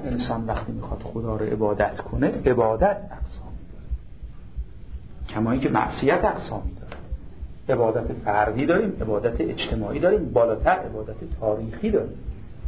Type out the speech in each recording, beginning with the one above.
انسان وقتی میخواد خدا رو عبادت کنه، عبادت اقسامی داره، کما اینکه معصیت اقسامی داره. عبادت فردی داریم، عبادت اجتماعی داریم، بالاتر عبادت تاریخی داریم.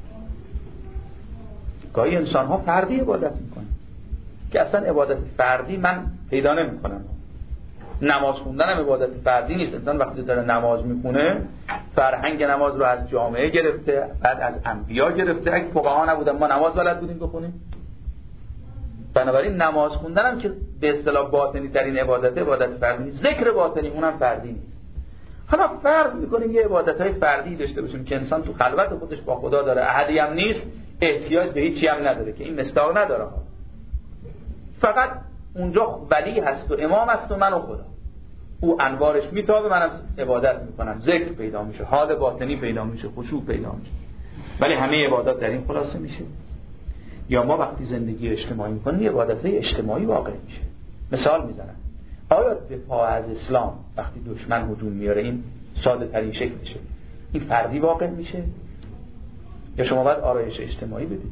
گاهی انسان ها فردی عبادت میکنن که اصلا عبادت فردی من پیدا نمیکنم. نماز خوندن هم عبادت فردی نیست. انسان وقتی داره نماز میخونه فرهنگ نماز رو از جامعه گرفته، بعد از انبیا گرفته. اگه فقها نبودن ما نماز بلد بودیم بخونیم؟ بنابراین نماز خوندن هم که به اصطلاح باطنی ترین عبادت فردی نیست. ذکر باطنی اونم فردی نیست. حالا فرض میکنیم یه عبادت‌های فردی داشته باشیم که انسان تو خلوت خودش با خدا داره، احدی هم نیست، احتیاج به هیچی هم نداره، که این مصداق نداره، فقط اونجا ولی هست و امام هست و من و خدا، او انوارش میتابه، منم عبادت میکنم، ذکر پیدا میشه، حال باطنی پیدا میشه، خشوع پیدا میشه. ولی همه عبادات در این خلاصه میشه. یا ما وقتی زندگی اجتماعی میکنیم عبادت‌های اجتماعی واقع میشه. مثال میزنم، آیا دفاع از اسلام وقتی دشمن هجوم میاره این ساده ترین شکلشه، این فردی واقع میشه یا شما باید آرایش اجتماعی بدید؟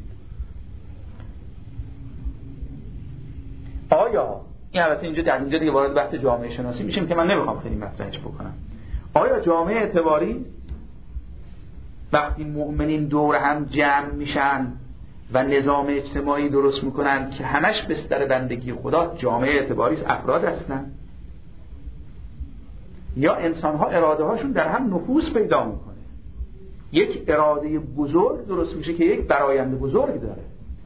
آیا این البته اینجا دیگه وارد بحث جامعه شناسی میشیم که من نمیخوام خیلی مطرحش بکنم. آیا جامعه اعتباری وقتی مؤمنین دور هم جمع میشن و نظام اجتماعی درست میکنن که همش بستر بندگی خدا، جامعه اعتباری افراد هستن؟ یا انسان‌ها اراده هاشون در هم نفوذ پیدا میکنه، یک اراده بزرگ درست میشه که یک برآیند بزرگ داره.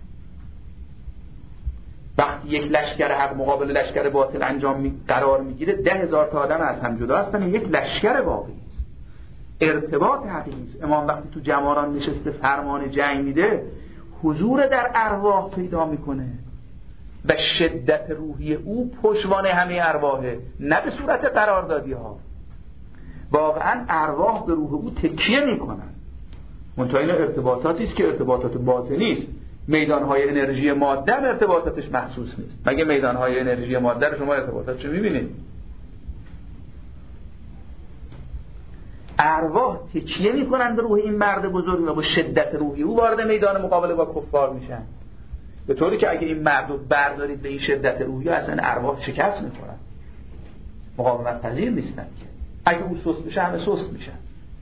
وقتی یک لشکر حق مقابل لشکر باطل قرار میگیره، 10,000 تا آدم از هم جدا هستن، یک لشکر واقعی است، ارتباط حقیقی است. امام وقتی تو جماران نشسته فرمان جنگ میده، حضور در ارواح پیدا میکنه و شدت روحی او پشتوانه همه ارواحه، نه به صورت قراردادی ها. واقعا ارواح به روح او تکیه میکنن. منتها این ارتباطاتی است که ارتباطات باطنی است. میدانهای انرژی ماده هم ارتباطاتش محسوس نیست. مگه میدانهای انرژی ماده رو شما ارتباطاتش رو میبینید؟ ارواح تکیه میکنن به روح این مرد بزرگ و با شدت روحی او وارد میدان مقابله با کفار میشن، به طوری که اگه این مرد رو بردارید به این شدت روحی اصلا ارواح شکست میخورن، مقاومت پذیر نیستن که اگه او سست بشه همه سست میشن.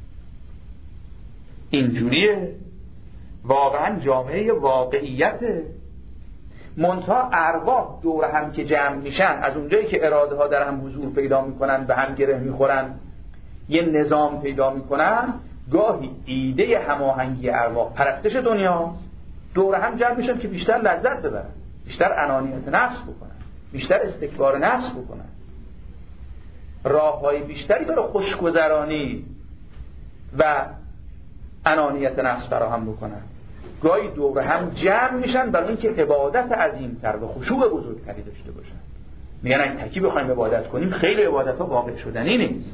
اینجوریه واقعا جامعه واقعیته. منتها ارواح دور هم که جمع میشن، از اونجایی که اراده ها در هم حضور پیدا میکنن، به هم گره میخورن، یه نظام پیدا میکنن، گاهی ایده هماهنگی ارواح، پرستش دنیا، دور هم جمع میشن که بیشتر لذت ببرن، بیشتر انانیت نفس بکنن، بیشتر استکبار نفس بکنن، راههای بیشتری برای خوشگذرانی و انانیت نفس فراهم بکنن. گاهی دور هم جمع میشن برای اینکه عبادت عظیم‌تر و خشوع بزرگتری داشته باشن. میگن اگه تکی بخوایم عبادت کنیم، خیلی عبادت‌ها واقع شدنی نیست.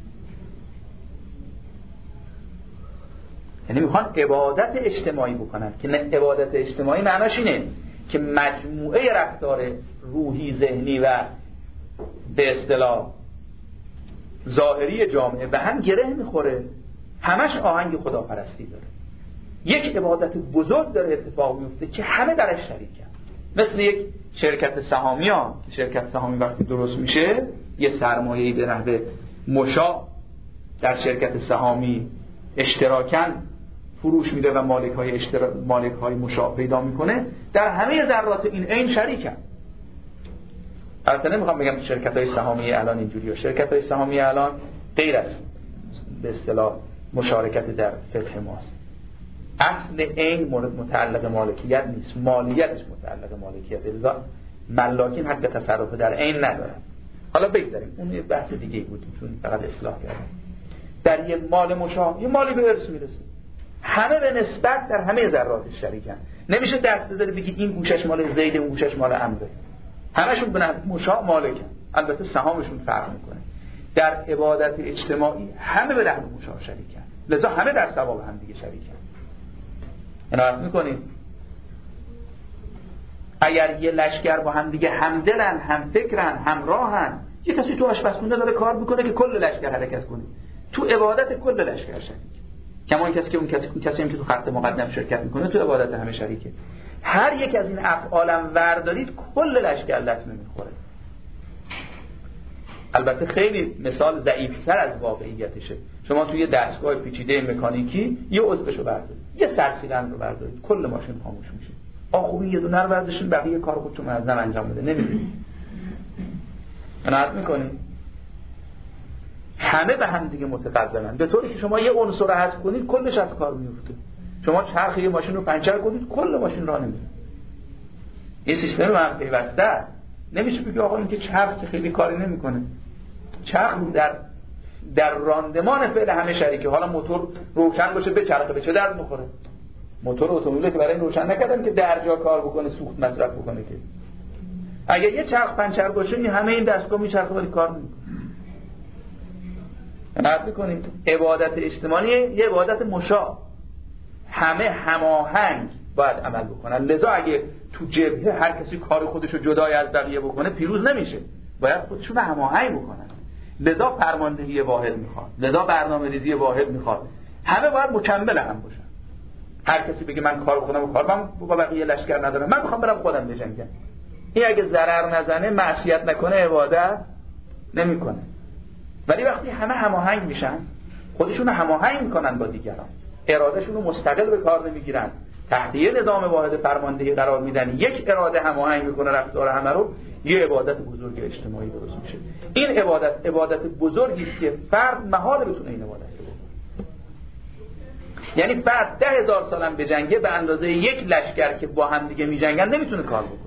یعنی میخوان عبادت اجتماعی بکنن که عبادت اجتماعی معناش اینه که مجموعه رفتار روحی، ذهنی و به اصطلاح ظاهری جامعه به هم گره میخوره، همش آهنگ خداپرستی داره، یک عبادت بزرگ داره اتفاق میفته که همه درش شریکن. مثل یک شرکت سهامی ها، شرکت سهامی وقتی درست میشه یه سرمایه‌ای به نحو مشاع در شرکت سهامی اشتراکن فروش میده و مالک های مشاع پیدا میکنه، در همه ذرات این عین شریکن. البته نمیخوام بگم شرکت های سهامی الان اینجوریه، شرکت های سهامی الان غیر از به اصطلاح مشارکت در فقه ماست. اصل عین متعلق مالکیت نیست، مالیتش متعلق مالکیت، لذا ملاکین حق تصرف در عین ندارن. حالا بگذاریم اون یه بحث دیگه بود، چون فقط اصلاح کردم. در یه مال مشاع یه مالی به ارث میرسه، همه به نسبت در همه ذراتش شریکن. نمیشه دست بذاری بگی این گوشش مال زید، اون گوشش مال عمرو. همشون به نحو مشاع مالکن، البته سهامشون فرق میکنه. در عبادت اجتماعی همه به نحو مشاع شریکن، لذا همه در ثواب هم دیگه شریکن. عنایت میکنید اگر یه لشکر با هم دیگه همدلن، هم فکرن، همراهن، یه کسی تو آشپزخونه داره کار میکنه که کل لشکر حرکت کنه، تو عبادت کل لشکر شریک. کما این کسی که اون کسی هم که تو خط مقدم شرکت میکنه تو عبادت همه شریکه. هر یک از این افعالم وردارید کل لشکر لطمه میخوره. البته خیلی مثال ضعیفتر از واقعیتشه. شما توی دستگاه پیچیده مکانیکی یه عضوشو بردارید، یه سرسیلند رو بردارید، کل ماشین خاموش میشه. خوبی یه دونه رو برداشتین، بقیه کار خودتون منظم انجام بده، نمیدونید. قناعت میکنید؟ همه به هم دیگه متقابلن، به طوری که شما یه عنصر رو حذف کنید کلش از کار میفته. شما چرخ یه ماشین رو پنچر کنید کل ماشین راه نمیره. این سیستم رو هم پیوسته است. نمیشه بگی آقا این که چرخ خیلی کاری نمیکنه. چرخ در راندمان فعل همه شریکه. حالا موتور روشن باشه به چرخه، به چه درد میخوره؟ موتور اتومبیل که برای این روشن نکردن که در جا کار بکنه، سوخت مصرف بکنه. که اگه یه چرخ پنچر باشه این همه این دستگاه میچرخه ولی کار نمیکنه. نقد میکنید عبادت اجتماعی یه عبادت مشاع، همه هماهنگ باید عمل بکنن. لذا اگه تو جبهه هر کسی کار خودشو جدای از بقیه بکنه پیروز نمیشه، باید خودشون هماهنگ بکنن. لذا فرماندهی واحد میخواد، لذا برنامه‌ریزی واحد میخواد. همه باید مکمل هم باشن. هر کسی بگه من کار بکنم و کار من با بقیه لشکر ندارم، من میخوام برم خودم بجنگم، این اگه ضرر نزنه معصیت نکنه عبادت نمیکنه. ولی وقتی همه هماهنگ میشن، خودشون هماهنگ میکنن با دیگران، ارادهشون رو مستقل به کار نمیگیرن، تحت یه نظام واحد فرماندهی قرار میدن، یک اراده هماهنگ میکنه رفتار همه رو، یه عبادت بزرگ اجتماعی درست میشه. این عبادت بزرگی است که فرد محال بتونه این عبادت رو بکنه. یعنی فرد 10,000 سالم بجنگه به اندازه یک لشکر که با هم دیگه میجنگن نمیتونه کار بکنه.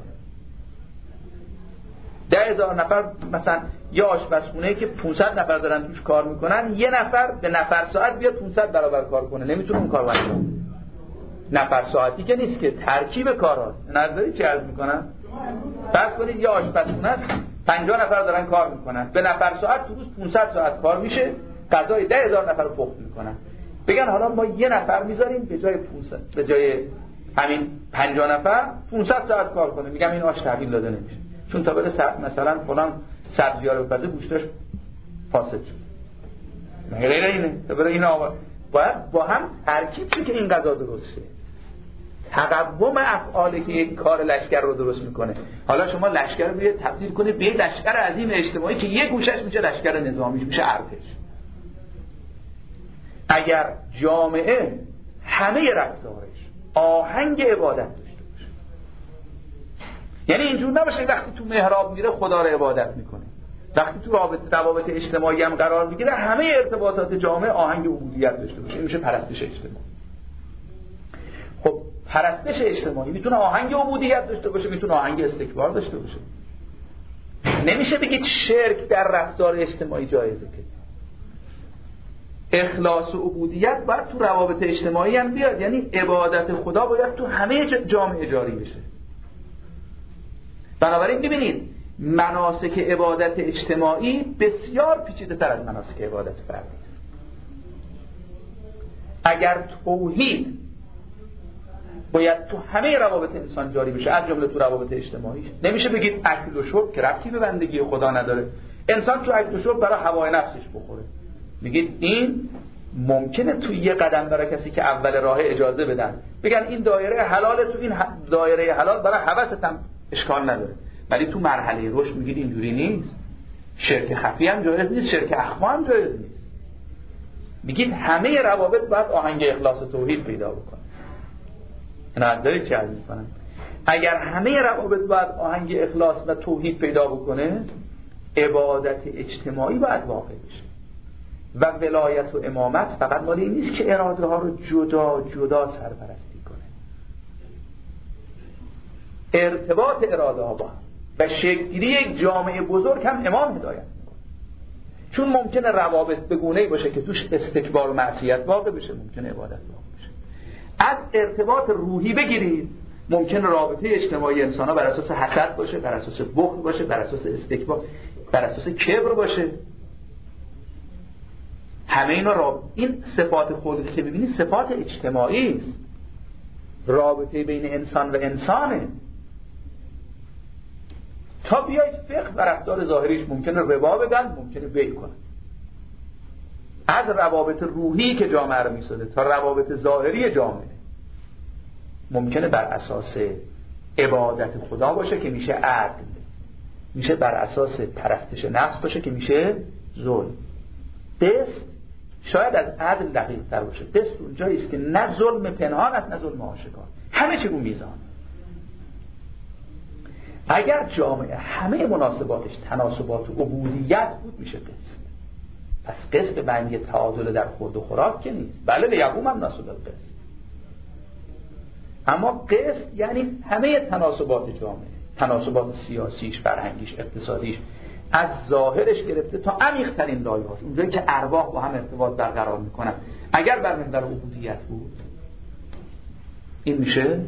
10,000 نفر مثلا یه آشپزخونه‌ای که 500 نفر دارن توش کار میکنن، یه نفر به نفر ساعت بیاد 500 برابر کار کنه، نمیتونه اون کارو انجام بده. نفر ساعتی که نیست که ترکیب کاراست. نظری چی عرض میکنم؟ فرض کنید یه آشپزخونه است 50 نفر دارن کار میکنن، به نفر ساعت تو روز 500 ساعت کار میشه، غذای 10,000 نفر رو پخت میکنن. بگن حالا ما یه نفر میذاریم به جای 500، به جای همین 50 نفر 500 ساعت کار کنه. میگم این آش تحویل داده نمیشه، چون تا بره مثلا فلان سبزی‌ها رو بپزه گوشتش فاسد شد. مگه غیر اینه؟ تا بره اینا باید با هم ترکیب شه که این غذا درست شه. تقوم افعالی که یک کار لشکر رو درست میکنه. حالا شما لشکر رو بیاید تبدیل کنید به یک لشکر عظیم اجتماعی که یک گوشش میشه لشکر نظامیش، میشه ارتش. اگر جامعه همه رفتارش آهنگ عبادت داشته باشه، یعنی اینجور نباشه وقتی تو محراب میره خدا رو عبادت میکنه، وقتی تو روابط اجتماعی هم قرار میگیره همه ارتباطات جامعه آهنگ عبودیت داشته باشه، این میشه پرستش اجتماعی. خب پرستش اجتماعی میتونه آهنگ عبودیت داشته باشه، میتونه آهنگ استکبار داشته باشه. نمیشه بگید شرک در رفتار اجتماعی جایزه. که اخلاص و عبودیت باید تو روابط اجتماعی هم بیاد، یعنی عبادت خدا باید تو همه جامعه جاری بشه. بنابراین ببینید مناسک عبادت اجتماعی بسیار پیچیده تر از مناسک عبادت فردی است. اگر توحید باید تو همه روابط انسان جاری بشه، از جمله تو روابط اجتماعی، نمیشه بگید اکل و شرب که ربطی به بندگی خدا نداره. انسان تو اکل و شرب برای هوای نفسش بخوره، میگید این ممکنه تو یه قدم برای کسی که اول راه اجازه بدن، بگن این دایره حلاله، تو این دایره حلال برای هوست هم اشکال نداره، ولی تو مرحله رشد میگید اینجوری نیست. شرک خفی هم جایز نیست، شرک اخفی هم جایز نیست. میگید همه روابط باید آهنگ اخلاص و توحید پیدا بکنه. نداری چه عرض میکنم؟ اگر همه روابط باید آهنگ اخلاص و توحید پیدا بکنه، عبادت اجتماعی باید واقع بشه. و ولایت و امامت فقط مال این نیست که اراده ها رو جدا جدا سرپرستی کنه. ارتباط اراده ها با هم و شکل‌گیری یک جامعه بزرگ هم امام هدایت میکنه. چون ممکنه روابط به گونه‌ای باشه که توش استکبار و معصیت واقع بشه، ممکنه عبادت واقع بشه. از ارتباط روحی بگیرید، ممکنه رابطه اجتماعی انسان‌ها بر اساس حسد باشه، بر اساس بخل باشه، بر اساس استکبار، بر اساس کبر باشه. همه اینا این صفات خلقی که می‌بینید صفات اجتماعی است. رابطه بین انسان و انسانه. تا بیاید فقه و رفتار ظاهریش ممکنه ربا بدن، ممکنه بیع کنن. از روابط روحی که جامعه رو میسازه تا روابط ظاهری جامعه ممکنه بر اساس عبادت خدا باشه که میشه عدل، میشه بر اساس پرستش نفس باشه که میشه ظلم. قسط شاید از عدل دقیق تر باشه. قسط اونجایی است که نه ظلم پنهان است نه ظلم آشکار، همه چی رو میزان. اگر جامعه همه مناسباتش تناسبات و عبودیت بود میشه قسط. پس قسط به معنی تعادل در خورد و خوراک که نیست. بله به یقوم هم ناسب قسط، اما قسط یعنی همه تناسبات جامعه، تناسبات سیاسیش، فرهنگیش، اقتصادیش، از ظاهرش گرفته تا عمیق ترین لایه‌هاش، اونجایی که ارواح با هم ارتباط برقرار میکنن. اگر بر محور عبودیت بود این میشه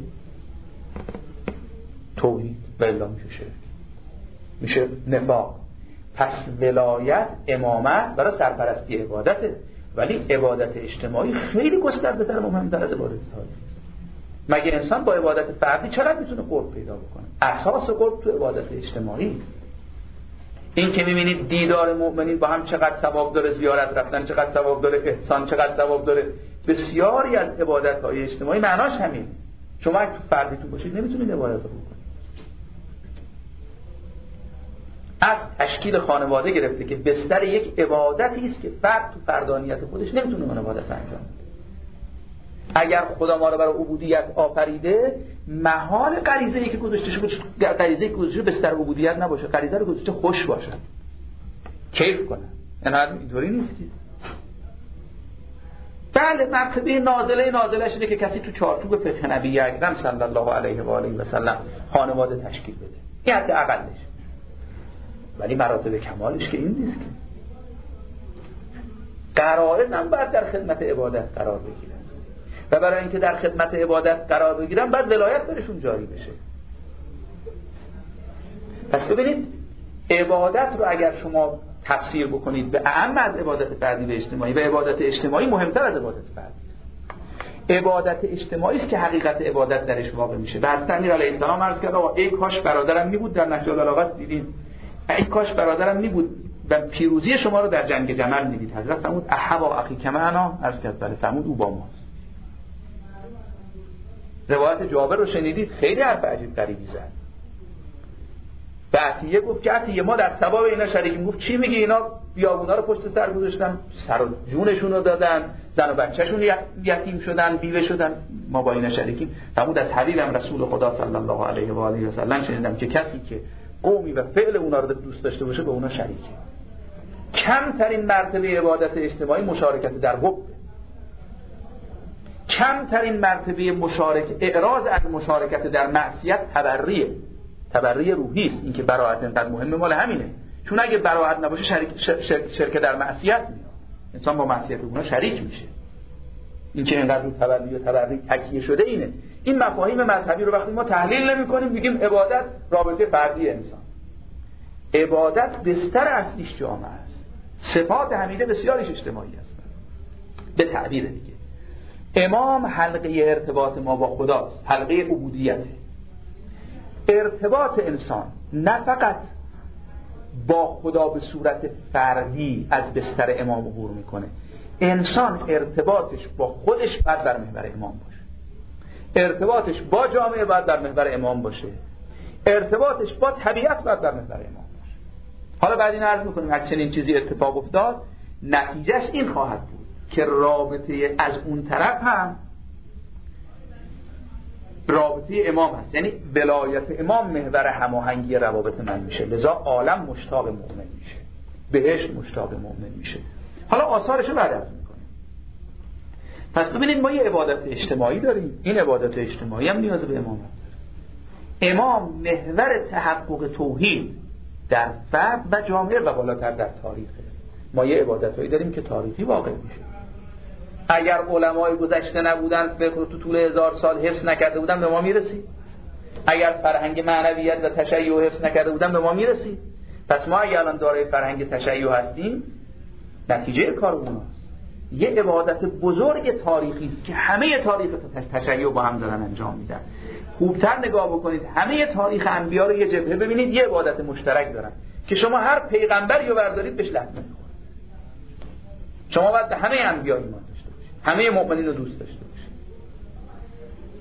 توحید و الا میشه شرک، میشه نفاق. پس ولایت، امامت برای سرپرستی عبادته، ولی عبادت اجتماعی خیلی گسترده‌تر و مهم‌تر از عبادت تاریخی است. مگه انسان با عبادت فردی چقدر میتونه قرب پیدا بکنه؟ اساس قرب تو عبادت اجتماعی است. این که میبینید دیدار مؤمنین با هم چقدر ثواب داره، زیارت رفتن چقدر ثواب داره، احسان چقدر ثواب داره، بسیاری از عبادت‌های اجتماعی معناش همین. شما اگه تو فردیتون باشید نمیتونید عبادت رو بکنید. از تشکیل خانواده گرفته که بستر یک عبادتی است که فرد تو فردانیت خودش نمیتونه اون عبادت انجام بده. اگر خدا ما رو برای عبودیت آفریده، محال غریزه‌ای که گذاشته بستر عبودیت نباشه، غریزه رو گذاشته خوش باشه، کیف کنه. اینطوری نیست. بله مرتبه نازلش اینه که کسی تو چارچوب فقه نبی اکرم صلی الله علیه و آله و سلم خانواده تشکیل بده، این حد اقلش. ولی مراتب کمالش که این نیست که غرایز هم باید در خدمت عبادت قرار بگیرن و برای اینکه در خدمت عبادت قرار بگیرن باید ولایت برشون جاری بشه. پس ببینید عبادت رو اگر شما تفسیر بکنید به اعم از عبادت فردی و اجتماعی، و عبادت اجتماعی مهمتر از عبادت فردی است. عبادت اجتماعی است که حقیقت عبادت درش واقع میشه. حضرت امیر علیه السلام عرض کرد آقا ای کاش برادرم میبود، در نهج البلاغه دیدین ای کاش برادرم میبود و پیروزی شما رو در جنگ جمل میدید. حضرت فرمود احوا اخی کمعنا، عرض کرد بله، فرمود او با ماست. روایت جابر رو شنیدید، خیلی حرف عجیب غریبی زد. به عطیه گفت که عطیه ما در ثواب اینا شریکیم. گفت چی میگی؟ اینا بیابونا رو پشت سر گذاشتن، سر و جونشون رو دادن، زن و بچه‌شون یتیم شدن، بیوه شدن، ما با اینا شریکیم. فرمود از حبیبم رسول خدا صلی الله علیه و آله و سلم شنیدم که کسی که قومی و فعل اونا رو دوست داشته باشه به اونا شریکه. کمترین مرتبه عبادت اجتماعی مشارکت در حب، کمترین مرتبه اعراض از مشارکت در معصیت تبری روحی است. این که براءت اینقدر مهمه مال همینه، چون اگه براءت نباشه شرک در معصیت میاد، انسان با معصیت اونا شریک میشه. این که اینقدر رو تبری تکیه شده اینه. این مفاهیم مذهبی رو وقتی ما تحلیل نمی‌کنیم میگیم عبادت رابطه فردی انسان. عبادت بستر اصلیش جامعه است. صفات حمیده بسیاریش اجتماعی است. به تعبیر دیگه امام حلقه ارتباط ما با خداست، حلقه عبودیته. ارتباط انسان نه فقط با خدا به صورت فردی از بستر امام عبور میکنه، انسان ارتباطش با خودش باید در محور امام باشه، ارتباطش با جامعه باید در محور امام باشه، ارتباطش با طبیعت باید در محور امام باشه. حالا بعد این عرض میکنیم هر چنین چیزی اتفاق افتاد نتیجهش این خواهد بود که رابطه از اون طرف هم رابطه امام هست، یعنی ولایت امام محور هماهنگی روابط من میشه، لذا عالم مشتاق مؤمن میشه، بهشت مشتاق مؤمن میشه. حالا آثارش رو بعد از میکنیم. پس ببینید ما یه عبادت اجتماعی داریم، این عبادت اجتماعی هم نیاز به امام داره. امام محور تحقق توحید در فرد و جامعه و بالاتر در تاریخه. ما یه عبادتایی داریم که تاریخی واقع میشه. اگر علمای گذشته نبودن، فقه رو تو طول 1000 سال حفظ نکرده بودن، به ما میرسید. اگر فرهنگ معنویت و تشیع حفظ نکرده بودن، به ما میرسید. پس ما اگر الان دارای فرهنگ تشیع هستیم، نتیجه کار اوناست. یه عبادت بزرگ تاریخی است که همه تاریخ تشیع با هم دارن انجام میدن. خوبتر نگاه بکنید، همه تاریخ انبیا رو یه جبهه ببینید، یه عبادت مشترک دارن که شما هر پیغمبری رو بردارید بهش لطمه می‌خوره. شما باید به همه انبیا ایمان داشته باشید، همه مؤمنین رو دوست داشته باشید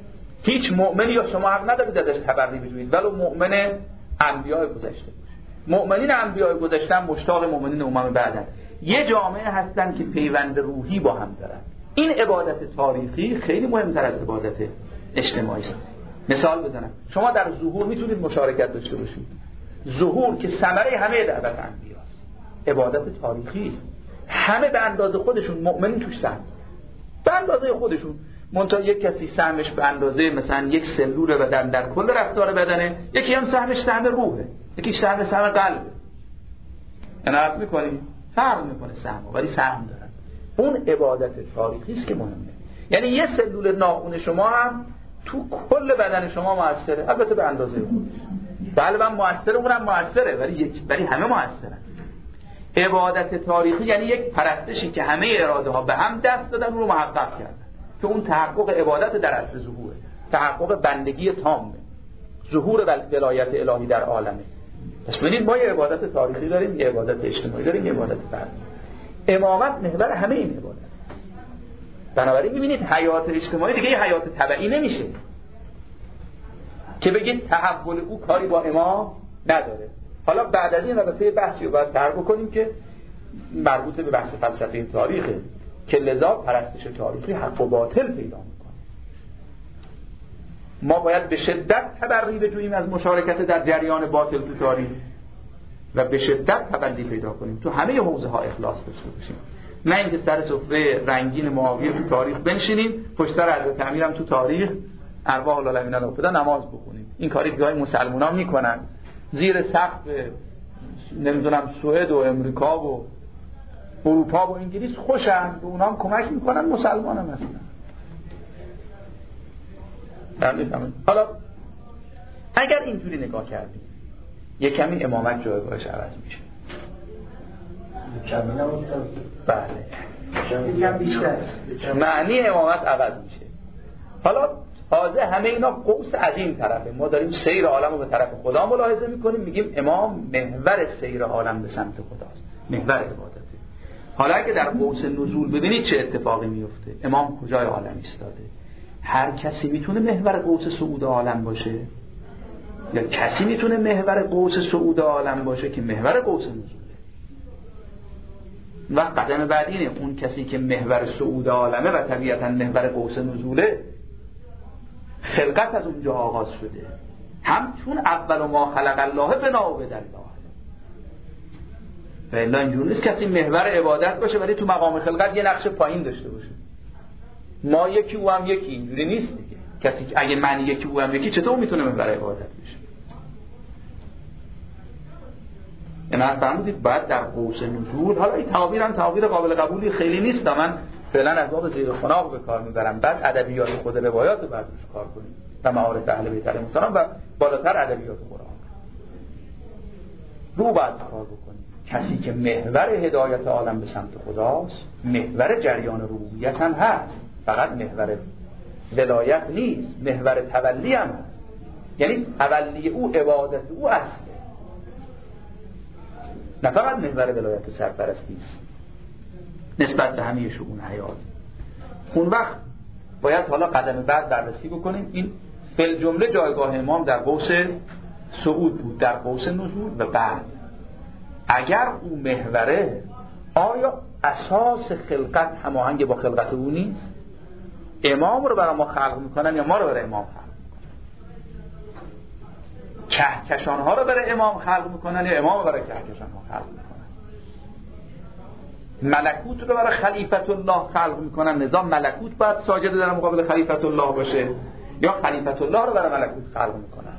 هیچ مؤمنی یا شما حق ندارید ازش تبرئه بجویید، ولو مؤمن انبیاء گذشته. مؤمنین انبیاء گذشته مشتاق مؤمنین امم بعدن. یه جامعه هستن که پیوند روحی با هم دارن. این عبادت تاریخی خیلی مهمتر از عبادت اجتماعی است. مثال بزنم، شما در ظهور میتونید مشارکت داشته باشید. ظهور که ثمره همه دعوت انبیاست، عبادت تاریخی است. همه به اندازه خودشون مؤمنین توش سهم، به اندازه خودشون. منتها یک کسی سهمش به اندازه مثلا یک سلول بدن در کل رفتار بدنه، یکی هم سهمش سهم روحه، یکی سهم قلبه. عرض می‌کنی فرق می‌کنه سهم، ولی سهم دارن. اون عبادت تاریخی است که مهمه. یعنی یه سلول ناخن شما هم تو کل بدن شما موثره، البته به اندازه خودش. قلبم موثره، اونم موثره، ولی همه موثرن. عبادت تاریخی یعنی یک پرستشی که همه اراده ها به هم دست دادن رو محقق کردن، که اون تحقق عبادت در اصل ظهوره، تحقق بندگی تامه، ظهور ولایت الهی در عالمه. پس ببینید ما یه عبادت تاریخی داریم، یه عبادت اجتماعی داریم، یه عبادت فردی. امامت محور همه این عبادت. بنابراین می‌بینید حیات اجتماعی دیگه یه حیات تبعی نمیشه که بگید تحول او کاری با امام نداره. حالا بعد از این البته بحثی رو باید طرح کنیم که مربوط به بحث فلسفه تاریخه، که لذا پرستش تاریخی حق و باطل پیدا میکنه. ما باید به شدت تبرئه بجوییم از مشارکت در جریان باطل تو تاریخ و به شدت تبرئه پیدا کنیم، تو همه حوزه ها اخلاص داشته باشیم. نه اینکه سر سفره رنگین معاویه تو تاریخ بنشینیم، پشت سر حضرت امیرم تو تاریخ ارواح العالمین افتاده نماز بخونیم. این کاری که مسلمان‌ها میکنن زیر سقف نمیدونم سوئد و امریکا و اروپا و انگلیس خوشن، به اونها هم کمک میکنن، مسلمان هم هستن. حالا اگر اینجوری نگاه کردیم یک کمی امامت جایگاهش عوض میشه. کمی نماز بله کمی بیشتر معنی امامت عوض میشه. حالا تازه همه اینا قوس عظیم طرفه. ما داریم سیر عالم رو به طرف خدا ملاحظه میکنیم، میگیم امام محور سیر عالم به سمت خداست، محور عبادته. حالا اگه در قوس نزول ببینید چه اتفاقی میفته، امام کجای عالم ایستاده؟ هر کسی میتونه محور قوس صعود عالم باشه، یا کسی میتونه محور قوس صعود عالم باشه که محور قوس نزوله. و قدم بعدی اینه، اون کسی که محور صعود عالمه و طبیعتا محور قوس نزوله، خلقت از اونجا آغاز شده، هم چون اول ما خلق الله بنا و بدل الله. و الا اینجوری نیست کسی محور عبادت باشه ولی تو مقام خلقت یه نقش پایین داشته باشه. ما یکی او هم یکی، اینجوری نیست دیگه. کسی اگه من یکی او هم یکی، چطور میتونه محور عبادت بشه؟ اینا فهمیدید باید در قوس نزول. حالا این تعابیر هم تعابیر قابل قبولی خیلی نیست، من فعلا از باب زیر خناق به کار میبرم. بعد ادبیات خود روایات رو بعد روش کار کنیم و معارف اهل بیت علیهم السلام و بالاتر ادبیات قرآن رو بعد کار بکنیم. کسی که محور هدایت عالم به سمت خداست، محور جریان ربوبیت هم هست، فقط محور ولایت نیست، محور تولی هم هست. یعنی تولی او عبادت او است، نه فقط محور ولایت و سرپرستی است نسبت به همه شؤون حیات. اون وقت باید حالا قدم بعد بررسی بکنیم. این فل جمله جایگاه امام در قوس صعود بود، در قوس نزول و بعد اگر او محوره، آیا اساس خلقت هماهنگ با خلقت او نیست؟ امام رو برای ما خلق میکنن یا ما رو برای امام خلق میکنن؟ کهکشان ها رو برای امام خلق میکنن یا امام رو برای کهکشان ها خلق میکنن؟ ملکوت رو برای خلیفت الله خلق میکنن، نظام ملکوت باید ساجد در مقابل خلیفت الله باشه، یا خلیفت الله رو برای ملکوت خلق میکنن؟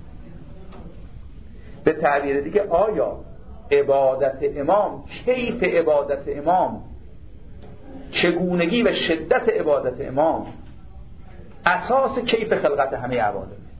به تعبیر دیگه آیا عبادت امام، کیف عبادت امام، چگونگی و شدت عبادت امام اساس کیف خلقت همه عوالم؟